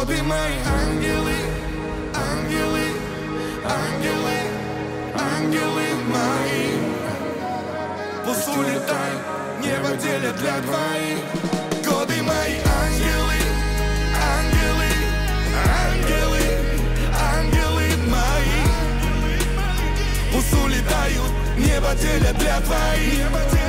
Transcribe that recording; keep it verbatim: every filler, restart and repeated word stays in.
Годы мои, ангелы, ангелы, ангелы, ангелы мои. Пусть улетают, небо делят для двоих. Годы мои, ангелы, ангелы, ангелы, ангелы мои. Пусть улетают, небо делят для двоих.